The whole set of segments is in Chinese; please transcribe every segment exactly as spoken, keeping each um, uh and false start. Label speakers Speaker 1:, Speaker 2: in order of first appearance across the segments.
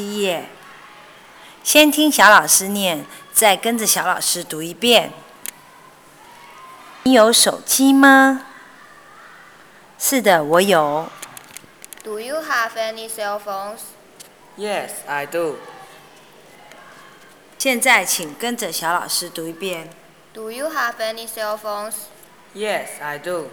Speaker 1: 一页，先听小老师念，再跟着小老师读一遍。你有手机吗？是的，我有。
Speaker 2: Do you have any cell phones?
Speaker 3: Yes, I do.
Speaker 1: 现在请跟着小老师读一遍。
Speaker 2: Do you have any cell phones?
Speaker 3: Yes, I do.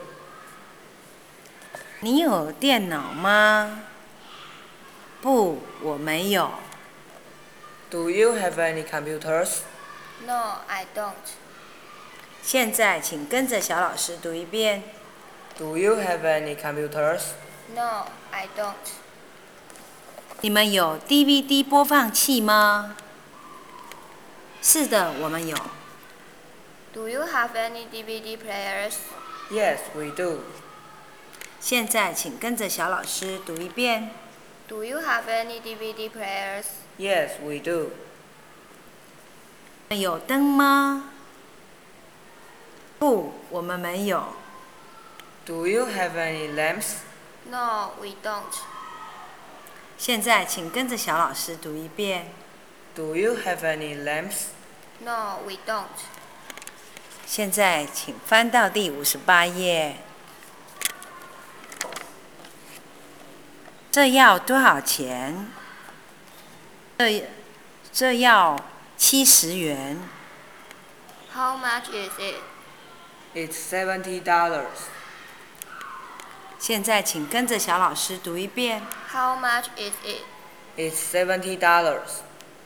Speaker 1: 你有电脑吗？不，我没有。
Speaker 3: Do you have any computers?
Speaker 2: No, I don't.
Speaker 1: 现在请跟着小老师读一遍。
Speaker 3: Do you have any computers?
Speaker 2: No, I don't.
Speaker 1: 你们有 D V D 播放器吗？是的，我们有。
Speaker 2: Do you have any D V D players?
Speaker 3: Yes, we do.
Speaker 1: 现在请跟着小老师读一遍。
Speaker 2: Do you have any D V D players?
Speaker 3: Yes, we do.
Speaker 1: 你们有灯吗？不，我们没有。
Speaker 3: Do you have any lamps?
Speaker 2: No, we don't.
Speaker 1: 现在请跟着小老师读一遍。
Speaker 3: Do you have any lamps?
Speaker 2: No, we don't.
Speaker 1: 现在请翻到第五十八页。这要多少钱？这这要七十元。
Speaker 2: How much is it?
Speaker 3: It's seventy dollars.
Speaker 1: 现在请跟着小老师读一遍。
Speaker 2: How much is it?
Speaker 3: It's seventy dollars.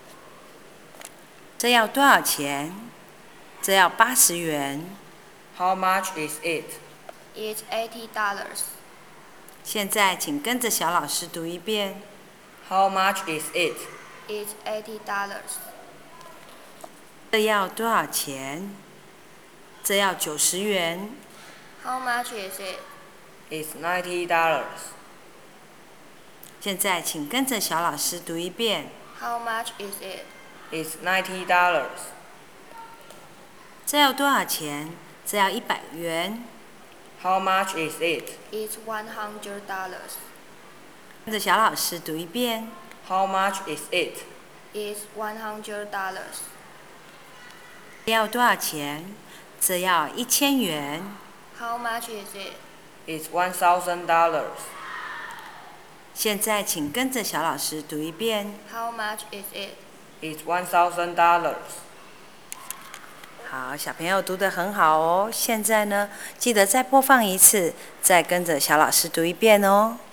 Speaker 1: 这要多少钱？这要八十元。
Speaker 3: How much is it?
Speaker 2: It's eighty dollars.
Speaker 1: 现在请跟着小老师读一遍。
Speaker 3: How much is it?
Speaker 2: It's eighty dollars.
Speaker 1: 这要多少钱？这要九十元。
Speaker 2: How much is it?
Speaker 3: It's ninety dollars.
Speaker 1: 现在请跟着小老师读一遍。
Speaker 2: How much is it?
Speaker 3: It's ninety dollars.
Speaker 1: 这要多少钱？这要一百元。
Speaker 3: How much is it?
Speaker 2: It's one hundred dollars.
Speaker 1: 跟着小老师读一遍。
Speaker 3: How much is it?
Speaker 2: It's one hundred dollars.
Speaker 1: 这要多少钱？这要一千元。
Speaker 2: How much is it?
Speaker 3: It's one thousand dollars.
Speaker 1: 现在请跟着小老师读一遍。
Speaker 2: How much is it?
Speaker 3: It's one thousand dollars.
Speaker 1: 好，小朋友读得很好哦。现在呢，记得再播放一次，再跟着小老师读一遍哦。